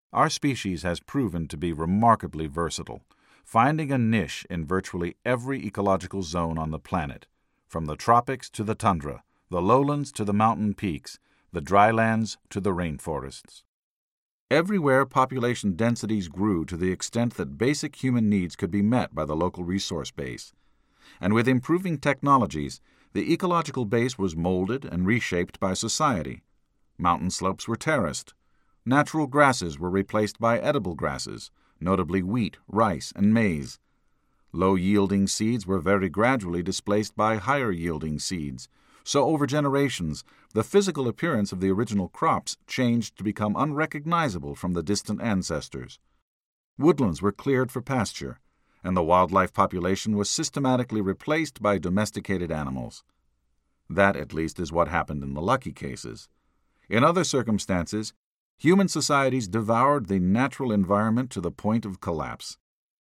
Our species has proven to be remarkably versatile, finding a niche in virtually every ecological zone on the planet, from the tropics to the tundra, the lowlands to the mountain peaks, the drylands to the rainforests. Everywhere population densities grew to the extent that basic human needs could be met by the local resource base. And with improving technologies, the ecological base was molded and reshaped by society. Mountain slopes were terraced. Natural grasses were replaced by edible grasses, notably wheat, rice, and maize. Low-yielding seeds were very gradually displaced by higher-yielding seeds. So over generations, the physical appearance of the original crops changed to become unrecognizable from the distant ancestors. Woodlands were cleared for pasture, and the wildlife population was systematically replaced by domesticated animals. That, at least, is what happened in the lucky cases. In other circumstances, human societies devoured the natural environment to the point of collapse.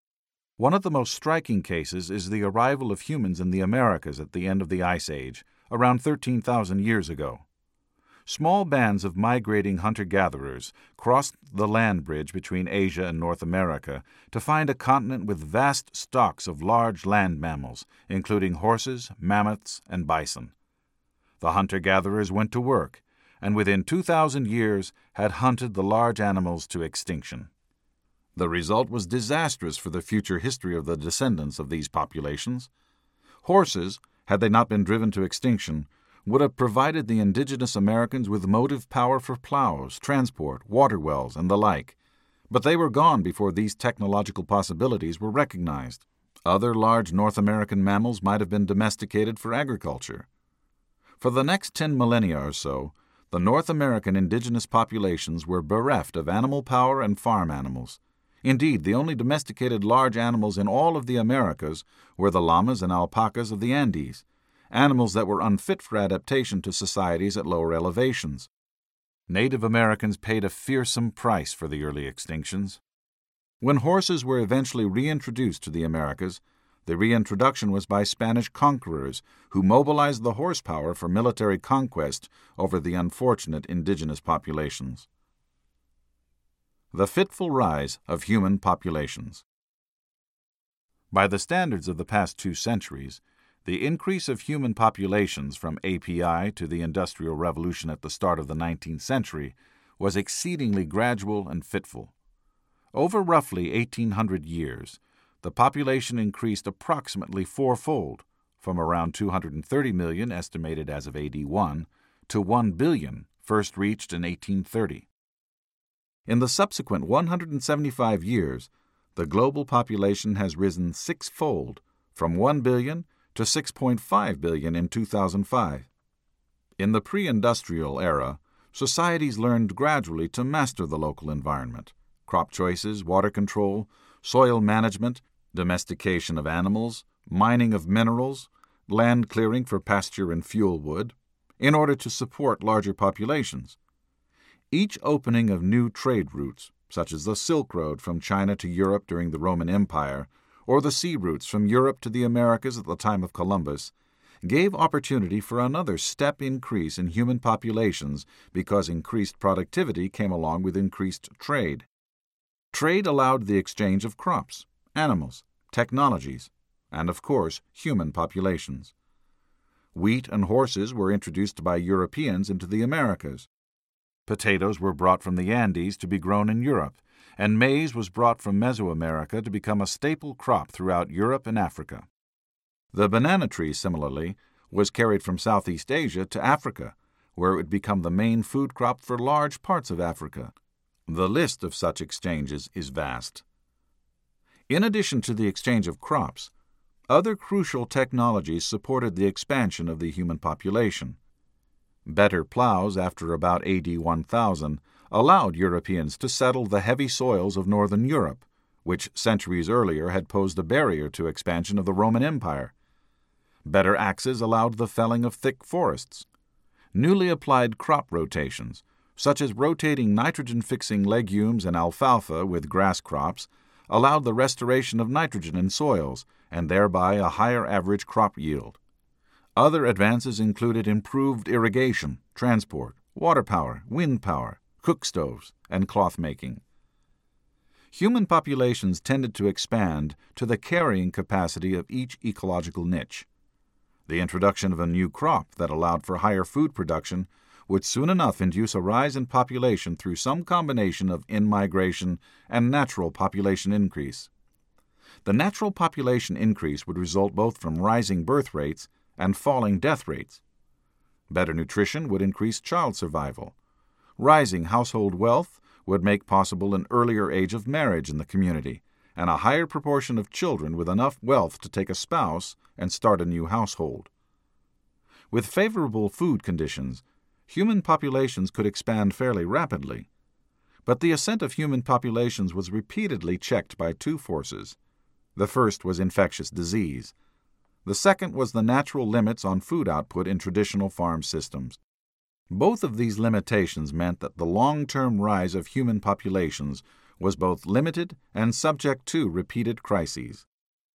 One of the most striking cases is the arrival of humans in the Americas at the end of the Ice Age, around 13,000 years ago. Small bands of migrating hunter-gatherers crossed the land bridge between Asia and North America to find a continent with vast stocks of large land mammals, including horses, mammoths, and bison. The hunter-gatherers went to work, and within 2,000 years had hunted the large animals to extinction. The result was disastrous for the future history of the descendants of these populations. Horses, had they not been driven to extinction, would have provided the indigenous Americans with motive power for plows, transport, water wells, and the like. But they were gone before these technological possibilities were recognized. Other large North American mammals might have been domesticated for agriculture. For the next 10 millennia or so, the North American indigenous populations were bereft of animal power and farm animals. Indeed, the only domesticated large animals in all of the Americas were the llamas and alpacas of the Andes, animals that were unfit for adaptation to societies at lower elevations. Native Americans paid a fearsome price for the early extinctions. When horses were eventually reintroduced to the Americas, the reintroduction was by Spanish conquerors who mobilized the horsepower for military conquest over the unfortunate indigenous populations. The fitful rise of human populations. By the standards of the past 2 centuries, the increase of human populations from API to the Industrial Revolution at the start of the 19th century was exceedingly gradual and fitful. Over roughly 1,800 years, the population increased approximately fourfold, from around 230 million estimated as of AD 1 to 1 billion first reached in 1830. In the subsequent 175 years, the global population has risen 6-fold, from 1 billion to 6.5 billion in 2005. In the pre-industrial era, societies learned gradually to master the local environment. Crop choices, water control, soil management, domestication of animals, mining of minerals, land clearing for pasture and fuel wood, in order to support larger populations. Each opening of new trade routes, such as the Silk Road from China to Europe during the Roman Empire, or the sea routes from Europe to the Americas at the time of Columbus, gave opportunity for another step increase in human populations because increased productivity came along with increased trade. Trade allowed the exchange of crops, animals, technologies, and, of course, human populations. Wheat and horses were introduced by Europeans into the Americas. Potatoes were brought from the Andes to be grown in Europe, and maize was brought from Mesoamerica to become a staple crop throughout Europe and Africa. The banana tree, similarly, was carried from Southeast Asia to Africa, where it would become the main food crop for large parts of Africa. The list of such exchanges is vast. In addition to the exchange of crops, other crucial technologies supported the expansion of the human population. Better plows after about AD 1000 allowed Europeans to settle the heavy soils of northern Europe, which centuries earlier had posed a barrier to expansion of the Roman Empire. Better axes allowed the felling of thick forests. Newly applied crop rotations, such as rotating nitrogen-fixing legumes and alfalfa with grass crops, allowed the restoration of nitrogen in soils and thereby a higher average crop yield. Other advances included improved irrigation, transport, water power, wind power, cook stoves, and cloth making. human populations tended to expand to the carrying capacity of each ecological niche. The introduction of a new crop that allowed for higher food production would soon enough induce a rise in population through some combination of in-migration and natural population increase. The natural population increase would result both from rising birth rates and falling death rates. Better nutrition would increase child survival. Rising household wealth would make possible an earlier age of marriage in the community and a higher proportion of children with enough wealth to take a spouse and start a new household. With favorable food conditions, human populations could expand fairly rapidly. But the ascent of human populations was repeatedly checked by two forces. The first was infectious disease. The second was the natural limits on food output in traditional farm systems. Both of these limitations meant that the long-term rise of human populations was both limited and subject to repeated crises.